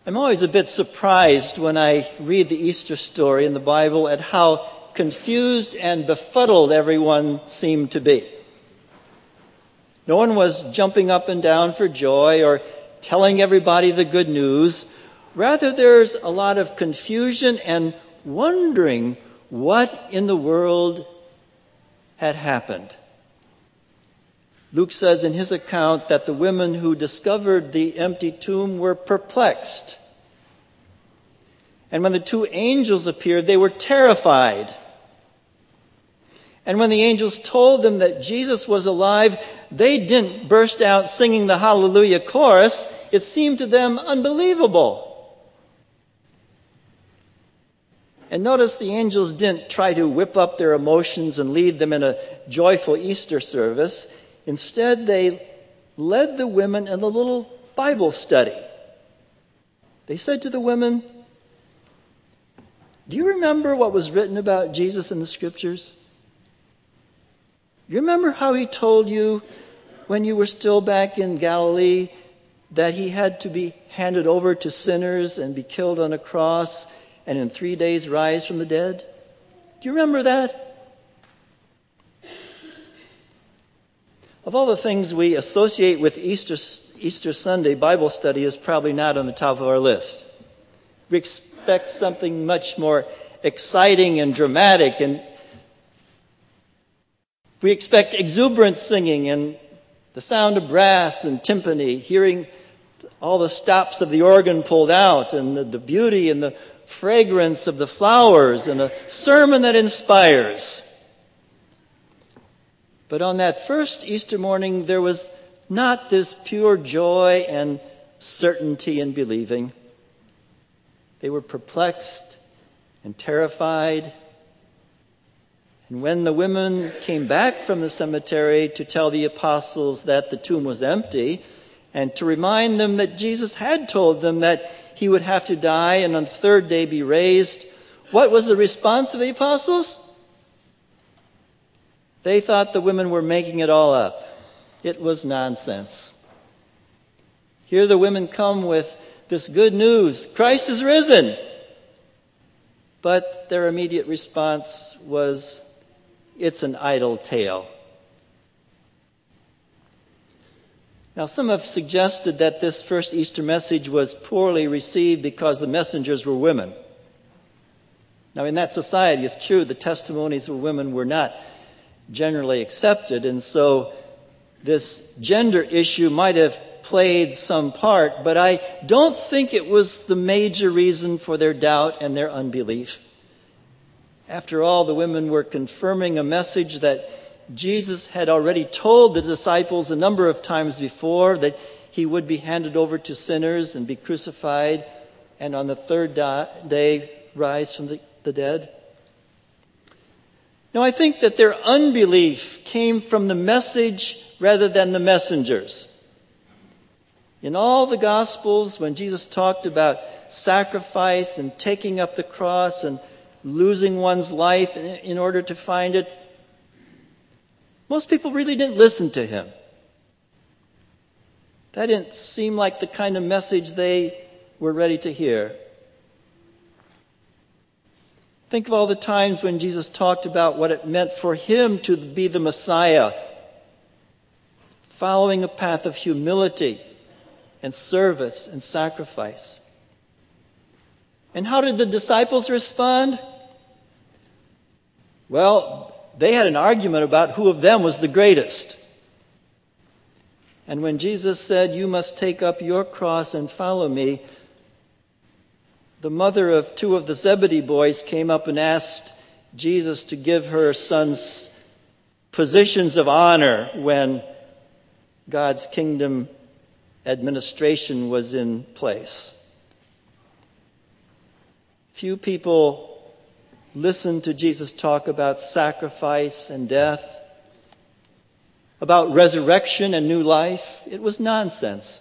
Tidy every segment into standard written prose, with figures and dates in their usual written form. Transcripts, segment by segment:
I'm always a bit surprised when I read the Easter story in the Bible at how confused and befuddled everyone seemed to be. No one was jumping up and down for joy or telling everybody the good news. Rather, there's a lot of confusion and wondering what in the world had happened. Luke says in his account that the women who discovered the empty tomb were perplexed. And when the two angels appeared, they were terrified. And when the angels told them that Jesus was alive, they didn't burst out singing the Hallelujah chorus. It seemed to them unbelievable. And notice the angels didn't try to whip up their emotions and lead them in a joyful Easter service. Instead, they led the women in a little Bible study. They said to the women, "Do you remember what was written about Jesus in the Scriptures? You remember how he told you when you were still back in Galilee that he had to be handed over to sinners and be killed on a cross and in 3 days rise from the dead? Do you remember that?" Of all the things we associate with Easter Sunday, Bible study is probably not on the top of our list. We expect something much more exciting and dramatic, and we expect exuberant singing and the sound of brass and timpani, hearing all the stops of the organ pulled out, and the beauty and the fragrance of the flowers, and a sermon that inspires. But on that first Easter morning, there was not this pure joy and certainty in believing. They were perplexed and terrified. And when the women came back from the cemetery to tell the apostles that the tomb was empty and to remind them that Jesus had told them that he would have to die and on the third day be raised, what was the response of the apostles? They thought the women were making it all up. It was nonsense. Here the women come with this good news, Christ is risen. But their immediate response was, it's an idle tale. Now, some have suggested that this first Easter message was poorly received because the messengers were women. Now, in that society, it's true, the testimonies of women were not generally accepted, and so this gender issue might have played some part, but I don't think it was the major reason for their doubt and their unbelief. After all, the women were confirming a message that Jesus had already told the disciples a number of times before, that he would be handed over to sinners and be crucified and on the third day rise from the dead. Now, I think that their unbelief came from the message rather than the messengers. In all the Gospels, when Jesus talked about sacrifice and taking up the cross and losing one's life in order to find it, most people really didn't listen to him. That didn't seem like the kind of message they were ready to hear. Think of all the times when Jesus talked about what it meant for him to be the Messiah, following a path of humility and service and sacrifice. And how did the disciples respond? Well, they had an argument about who of them was the greatest. And when Jesus said, "You must take up your cross and follow me," the mother of two of the Zebedee boys came up and asked Jesus to give her sons positions of honor when God's kingdom administration was in place. Few people listened to Jesus talk about sacrifice and death, about resurrection and new life. It was nonsense.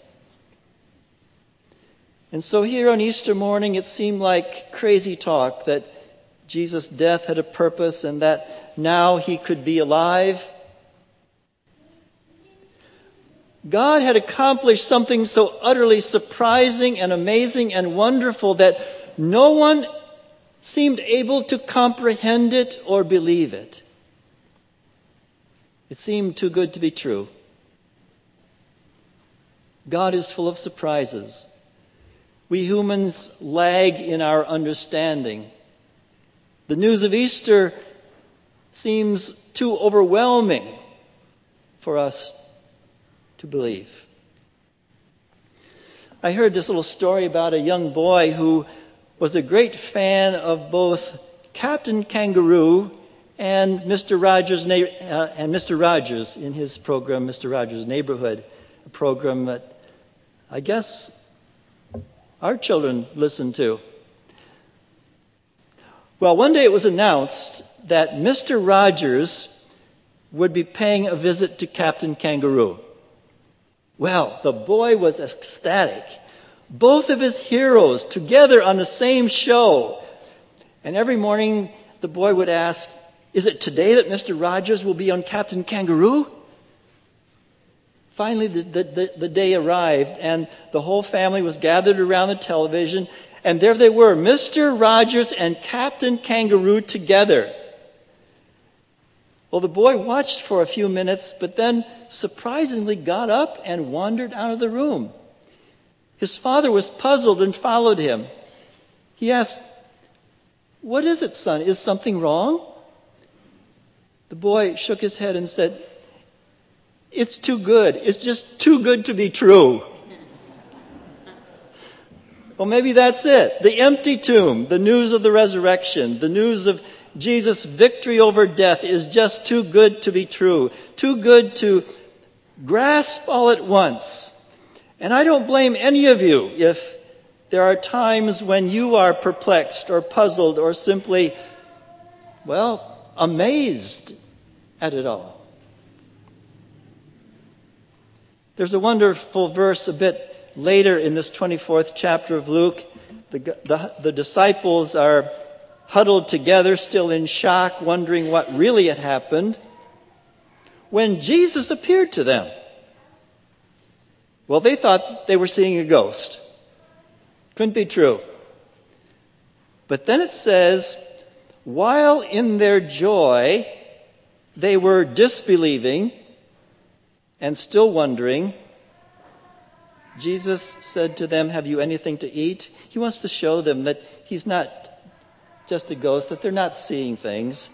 And so here on Easter morning, it seemed like crazy talk that Jesus' death had a purpose and that now he could be alive. God had accomplished something so utterly surprising and amazing and wonderful that no one seemed able to comprehend it or believe it. It seemed too good to be true. God is full of surprises. We humans lag in our understanding. The news of Easter seems too overwhelming for us to believe. I heard this little story about a young boy who was a great fan of both Captain Kangaroo and Mr. Rogers in his program, Mr. Rogers' Neighborhood, a program that I guess our children listen to. Well, one day it was announced that Mr. Rogers would be paying a visit to Captain Kangaroo. Well, the boy was ecstatic. Both of his heroes together on the same show. And every morning the boy would ask, "Is it today that Mr. Rogers will be on Captain Kangaroo?" Finally, the day arrived, and the whole family was gathered around the television, and there they were, Mr. Rogers and Captain Kangaroo together. Well, the boy watched for a few minutes, but then surprisingly got up and wandered out of the room. His father was puzzled and followed him. He asked, "What is it, son? Is something wrong?" The boy shook his head and said, "It's too good. It's just too good to be true." Well, maybe that's it. The empty tomb, the news of the resurrection, the news of Jesus' victory over death is just too good to be true. Too good to grasp all at once. And I don't blame any of you if there are times when you are perplexed or puzzled or simply, amazed at it all. There's a wonderful verse a bit later in this 24th chapter of Luke. The disciples are huddled together, still in shock, wondering what really had happened, when Jesus appeared to them. Well, they thought they were seeing a ghost. Couldn't be true. But then it says, while in their joy they were disbelieving and still wondering, Jesus said to them, "Have you anything to eat?" He wants to show them that he's not just a ghost, that they're not seeing things.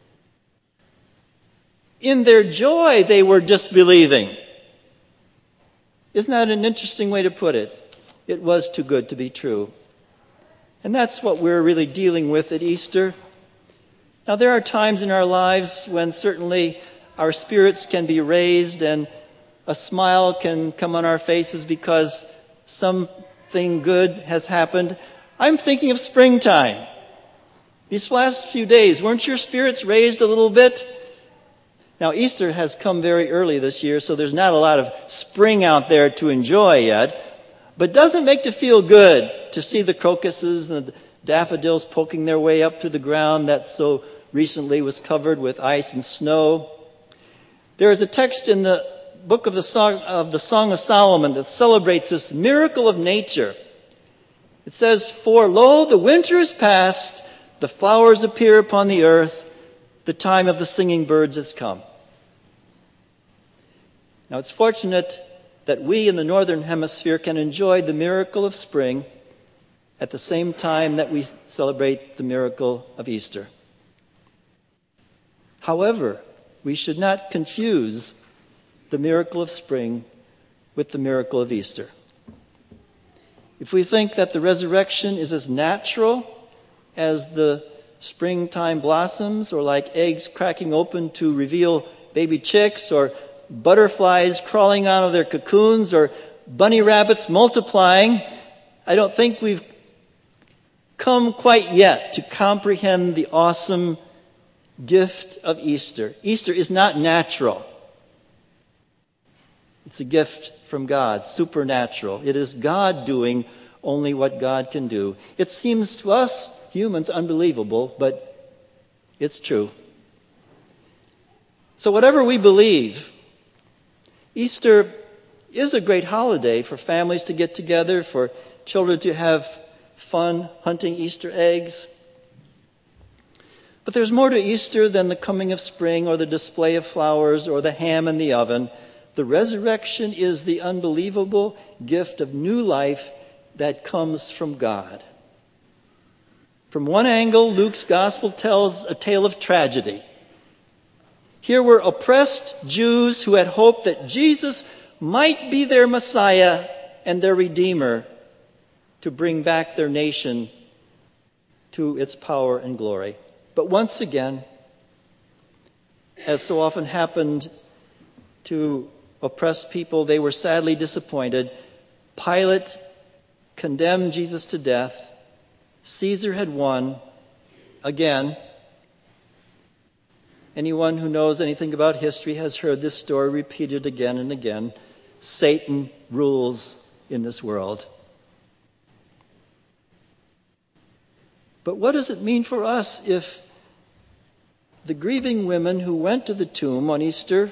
In their joy they were disbelieving. Isn't that an interesting way to put it? It was too good to be true. And that's what we're really dealing with at Easter. Now, there are times in our lives when certainly our spirits can be raised and a smile can come on our faces because something good has happened. I'm thinking of springtime. These last few days, weren't your spirits raised a little bit? Now, Easter has come very early this year, so there's not a lot of spring out there to enjoy yet. But doesn't it make you feel good to see the crocuses and the daffodils poking their way up through the ground that so recently was covered with ice and snow? There is a text in the book of the Song of Solomon that celebrates this miracle of nature. It says, "For lo, the winter is past, the flowers appear upon the earth, the time of the singing birds has come." Now, it's fortunate that we in the northern hemisphere can enjoy the miracle of spring at the same time that we celebrate the miracle of Easter. However, we should not confuse the miracle of spring with the miracle of Easter. If we think that the resurrection is as natural as the springtime blossoms, or like eggs cracking open to reveal baby chicks, or butterflies crawling out of their cocoons, or bunny rabbits multiplying, I don't think we've come quite yet to comprehend the awesome gift of Easter. Easter is not natural. It's a gift from God, supernatural. It is God doing only what God can do. It seems to us humans unbelievable, but it's true. So whatever we believe, Easter is a great holiday for families to get together, for children to have fun hunting Easter eggs. But there's more to Easter than the coming of spring or the display of flowers or the ham in the oven. The resurrection is the unbelievable gift of new life that comes from God. From one angle, Luke's gospel tells a tale of tragedy. Here were oppressed Jews who had hoped that Jesus might be their Messiah and their Redeemer to bring back their nation to its power and glory. But once again, as so often happened to oppressed people, they were sadly disappointed. Pilate condemned Jesus to death. Caesar had won again. Anyone who knows anything about history has heard this story repeated again and again. Satan rules in this world. But what does it mean for us if the grieving women who went to the tomb on Easter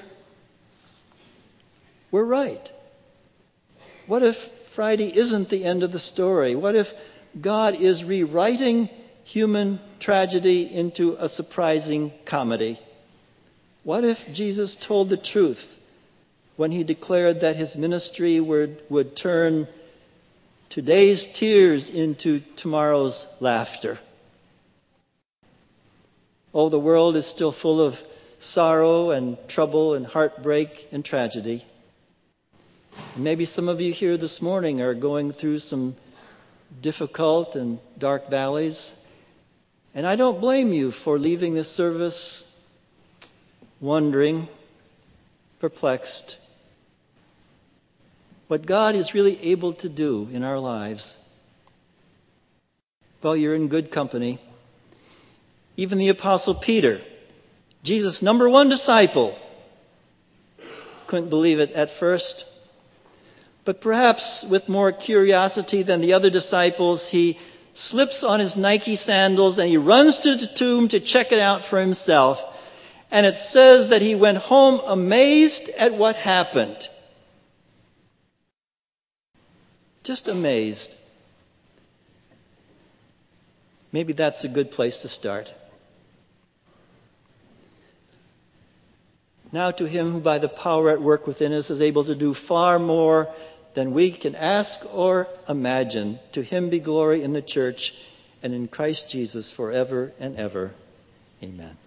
were right? What if Friday isn't the end of the story? What if God is rewriting human tragedy into a surprising comedy? What if Jesus told the truth when he declared that his ministry would turn today's tears into tomorrow's laughter? Oh, the world is still full of sorrow and trouble and heartbreak and tragedy. And maybe some of you here this morning are going through some difficult and dark valleys. And I don't blame you for leaving this service wondering, perplexed, what God is really able to do in our lives. Well, you're in good company. Even the Apostle Peter, Jesus' number one disciple, couldn't believe it at first. But perhaps with more curiosity than the other disciples, he slips on his Nike sandals and he runs to the tomb to check it out for himself. And it says that he went home amazed at what happened. Just amazed. Maybe that's a good place to start. Now to him who by the power at work within us is able to do far more than we can ask or imagine. To him be glory in the church and in Christ Jesus forever and ever. Amen.